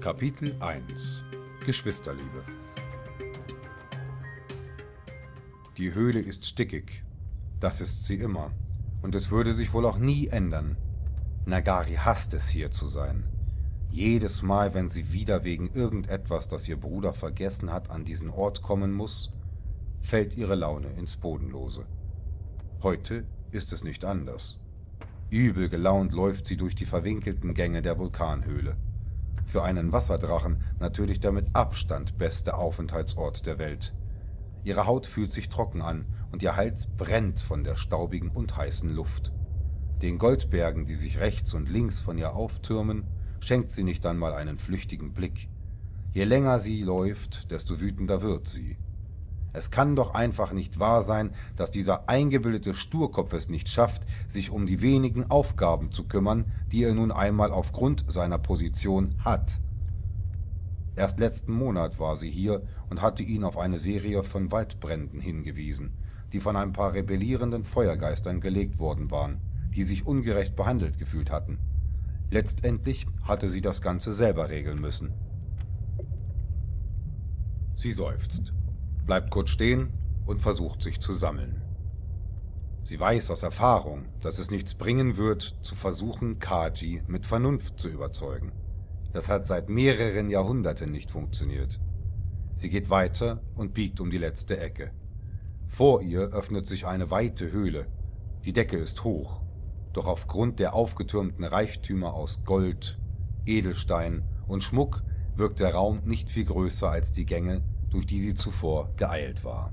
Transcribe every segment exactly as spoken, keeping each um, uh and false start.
Kapitel eins – Geschwisterliebe. Die Höhle ist stickig. Das ist sie immer. Und es würde sich wohl auch nie ändern. Nagari hasst es, hier zu sein. Jedes Mal, wenn sie wieder wegen irgendetwas, das ihr Bruder vergessen hat, an diesen Ort kommen muss, fällt ihre Laune ins Bodenlose. Heute ist es nicht anders. Übel gelaunt läuft sie durch die verwinkelten Gänge der Vulkanhöhle. Für einen Wasserdrachen natürlich der mit Abstand beste Aufenthaltsort der Welt. Ihre Haut fühlt sich trocken an und ihr Hals brennt von der staubigen und heißen Luft. Den Goldbergen, die sich rechts und links von ihr auftürmen, schenkt sie nicht einmal einen flüchtigen Blick. Je länger sie läuft, desto wütender wird sie. Es kann doch einfach nicht wahr sein, dass dieser eingebildete Sturkopf es nicht schafft, sich um die wenigen Aufgaben zu kümmern, die er nun einmal aufgrund seiner Position hat. Erst letzten Monat war sie hier und hatte ihn auf eine Serie von Waldbränden hingewiesen, die von ein paar rebellierenden Feuergeistern gelegt worden waren, die sich ungerecht behandelt gefühlt hatten. Letztendlich hatte sie das Ganze selber regeln müssen. Sie seufzt, bleibt kurz stehen und versucht sich zu sammeln. Sie weiß aus Erfahrung, dass es nichts bringen wird, zu versuchen, Kaji mit Vernunft zu überzeugen. Das hat seit mehreren Jahrhunderten nicht funktioniert. Sie geht weiter und biegt um die letzte Ecke. Vor ihr öffnet sich eine weite Höhle. Die Decke ist hoch, doch aufgrund der aufgetürmten Reichtümer aus Gold, Edelstein und Schmuck wirkt der Raum nicht viel größer als die Gänge, durch die sie zuvor geeilt war.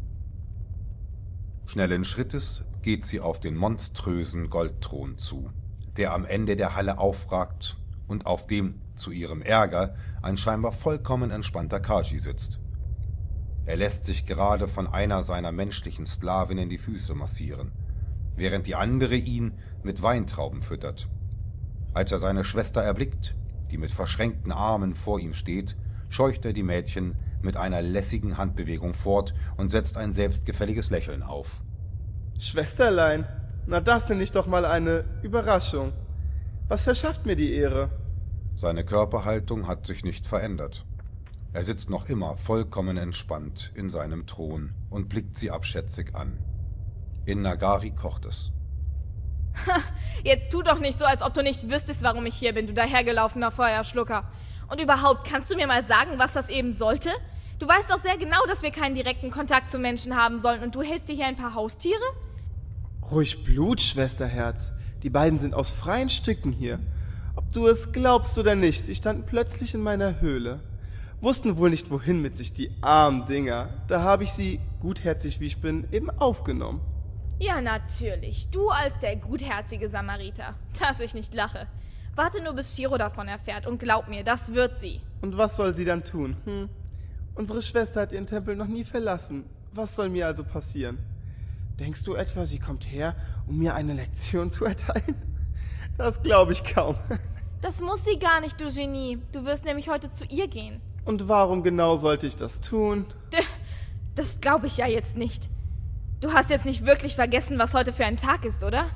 Schnellen Schrittes geht sie auf den monströsen Goldthron zu, der am Ende der Halle aufragt und auf dem, zu ihrem Ärger, ein scheinbar vollkommen entspannter Kaji sitzt. Er lässt sich gerade von einer seiner menschlichen Sklavinnen die Füße massieren, während die andere ihn mit Weintrauben füttert. Als er seine Schwester erblickt, die mit verschränkten Armen vor ihm steht, scheucht er die Mädchen mit einer lässigen Handbewegung fort und setzt ein selbstgefälliges Lächeln auf. Schwesterlein, na das nenne ich doch mal eine Überraschung. Was verschafft mir die Ehre? Seine Körperhaltung hat sich nicht verändert. Er sitzt noch immer vollkommen entspannt in seinem Thron und blickt sie abschätzig an. In Nagari kocht es. Ha, jetzt tu doch nicht so, als ob du nicht wüsstest, warum ich hier bin, du dahergelaufener Feuerschlucker. Und überhaupt, kannst du mir mal sagen, was das eben sollte? Du weißt doch sehr genau, dass wir keinen direkten Kontakt zu Menschen haben sollen und du hältst dir hier ein paar Haustiere? Ruhig Blut, Schwesterherz. Die beiden sind aus freien Stücken hier. Ob du es glaubst oder nicht, sie standen plötzlich in meiner Höhle. Wussten wohl nicht, wohin mit sich, die armen Dinger. Da habe ich sie, gutherzig wie ich bin, eben aufgenommen. Ja, natürlich. Du als der gutherzige Samariter. Dass ich nicht lache. Warte nur, bis Shiro davon erfährt und glaub mir, das wird sie. Und was soll sie dann tun? Hm? Unsere Schwester hat ihren Tempel noch nie verlassen. Was soll mir also passieren? Denkst du etwa, sie kommt her, um mir eine Lektion zu erteilen? Das glaube ich kaum. Das muss sie gar nicht, du Genie. Du wirst nämlich heute zu ihr gehen. Und warum genau sollte ich das tun? Das glaube ich ja jetzt nicht. Du hast jetzt nicht wirklich vergessen, was heute für ein Tag ist, oder?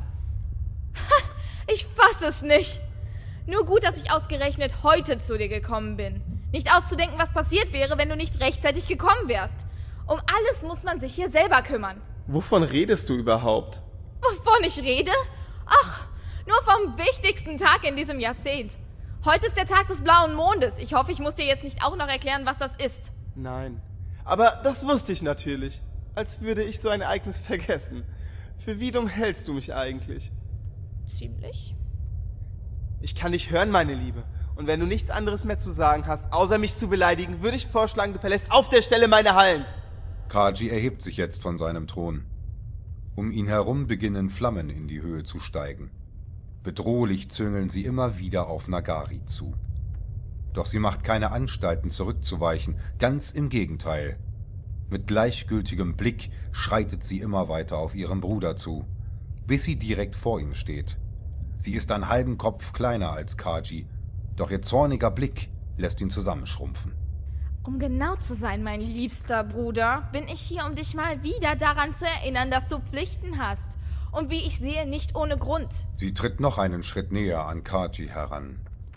Ich fasse es nicht. Nur gut, dass ich ausgerechnet heute zu dir gekommen bin. Nicht auszudenken, was passiert wäre, wenn du nicht rechtzeitig gekommen wärst. Um alles muss man sich hier selber kümmern. Wovon redest du überhaupt? Wovon ich rede? Ach, nur vom wichtigsten Tag in diesem Jahrzehnt. Heute ist der Tag des blauen Mondes. Ich hoffe, ich muss dir jetzt nicht auch noch erklären, was das ist. Nein, aber das wusste ich natürlich. Als würde ich so ein Ereignis vergessen. Für wie dumm hältst du mich eigentlich? Ziemlich. Ich kann dich hören, meine Liebe. Und wenn du nichts anderes mehr zu sagen hast, außer mich zu beleidigen, würde ich vorschlagen, du verlässt auf der Stelle meine Hallen. Kaji erhebt sich jetzt von seinem Thron. Um ihn herum beginnen Flammen in die Höhe zu steigen. Bedrohlich züngeln sie immer wieder auf Nagari zu. Doch sie macht keine Anstalten zurückzuweichen, ganz im Gegenteil. Mit gleichgültigem Blick schreitet sie immer weiter auf ihren Bruder zu, bis sie direkt vor ihm steht. Sie ist einen halben Kopf kleiner als Kaji, doch ihr zorniger Blick lässt ihn zusammenschrumpfen. Um genau zu sein, mein liebster Bruder, bin ich hier, um dich mal wieder daran zu erinnern, dass du Pflichten hast. Und wie ich sehe, nicht ohne Grund. Sie tritt noch einen Schritt näher an Kaji heran.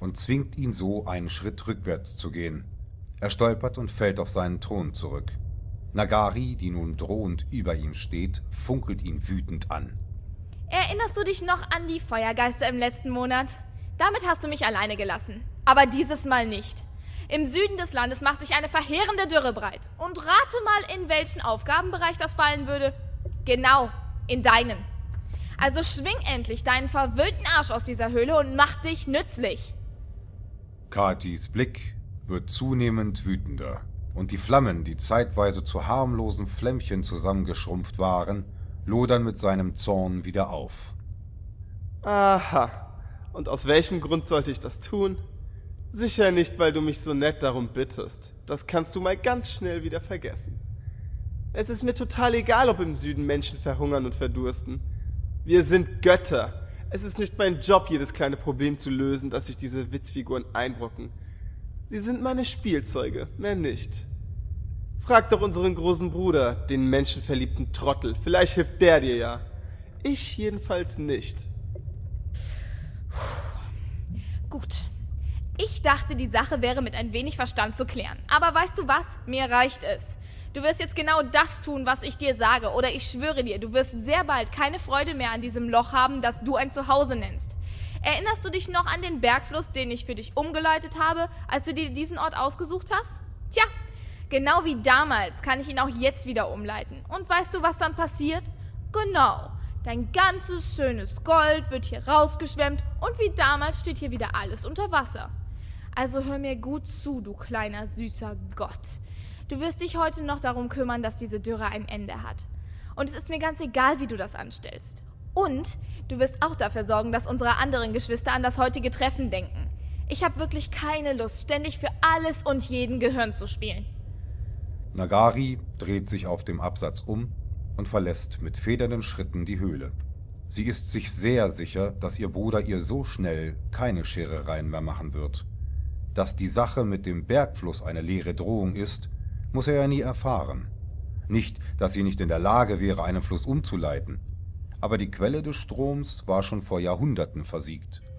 und zwingt ihn so, einen Schritt rückwärts zu gehen. Er stolpert und fällt auf seinen Thron zurück. Nagari, die nun drohend über ihm steht, funkelt ihn wütend an. Erinnerst du dich noch an die Feuergeister im letzten Monat? Damit hast du mich alleine gelassen. Aber dieses Mal nicht. Im Süden des Landes macht sich eine verheerende Dürre breit. Und rate mal, in welchen Aufgabenbereich das fallen würde. Genau, in deinen. Also schwing endlich deinen verwöhnten Arsch aus dieser Höhle und mach dich nützlich. Katis Blick wird zunehmend wütender. Und die Flammen, die zeitweise zu harmlosen Flämmchen zusammengeschrumpft waren, lodern mit seinem Zorn wieder auf. Aha. Und aus welchem Grund sollte ich das tun? Sicher nicht, weil du mich so nett darum bittest. Das kannst du mal ganz schnell wieder vergessen. Es ist mir total egal, ob im Süden Menschen verhungern und verdursten. Wir sind Götter. Es ist nicht mein Job, jedes kleine Problem zu lösen, das sich diese Witzfiguren einbrocken. Sie sind meine Spielzeuge, mehr nicht. Frag doch unseren großen Bruder, den menschenverliebten Trottel. Vielleicht hilft der dir ja. Ich jedenfalls nicht. Gut. Ich dachte, die Sache wäre mit ein wenig Verstand zu klären. Aber weißt du was? Mir reicht es. Du wirst jetzt genau das tun, was ich dir sage. Oder ich schwöre dir, du wirst sehr bald keine Freude mehr an diesem Loch haben, das du ein Zuhause nennst. Erinnerst du dich noch an den Bergfluss, den ich für dich umgeleitet habe, als du dir diesen Ort ausgesucht hast? Tja, genau wie damals kann ich ihn auch jetzt wieder umleiten. Und weißt du, was dann passiert? Genau. Dein ganzes schönes Gold wird hier rausgeschwemmt und wie damals steht hier wieder alles unter Wasser. Also hör mir gut zu, du kleiner, süßer Gott. Du wirst dich heute noch darum kümmern, dass diese Dürre ein Ende hat. Und es ist mir ganz egal, wie du das anstellst. Und du wirst auch dafür sorgen, dass unsere anderen Geschwister an das heutige Treffen denken. Ich habe wirklich keine Lust, ständig für alles und jeden Gehirn zu spielen. Nagari dreht sich auf dem Absatz um und verlässt mit federnden Schritten die Höhle. Sie ist sich sehr sicher, dass ihr Bruder ihr so schnell keine Scherereien mehr machen wird. Dass die Sache mit dem Bergfluss eine leere Drohung ist, muss er ja nie erfahren. Nicht, dass sie nicht in der Lage wäre, einen Fluss umzuleiten. Aber die Quelle des Stroms war schon vor Jahrhunderten versiegt.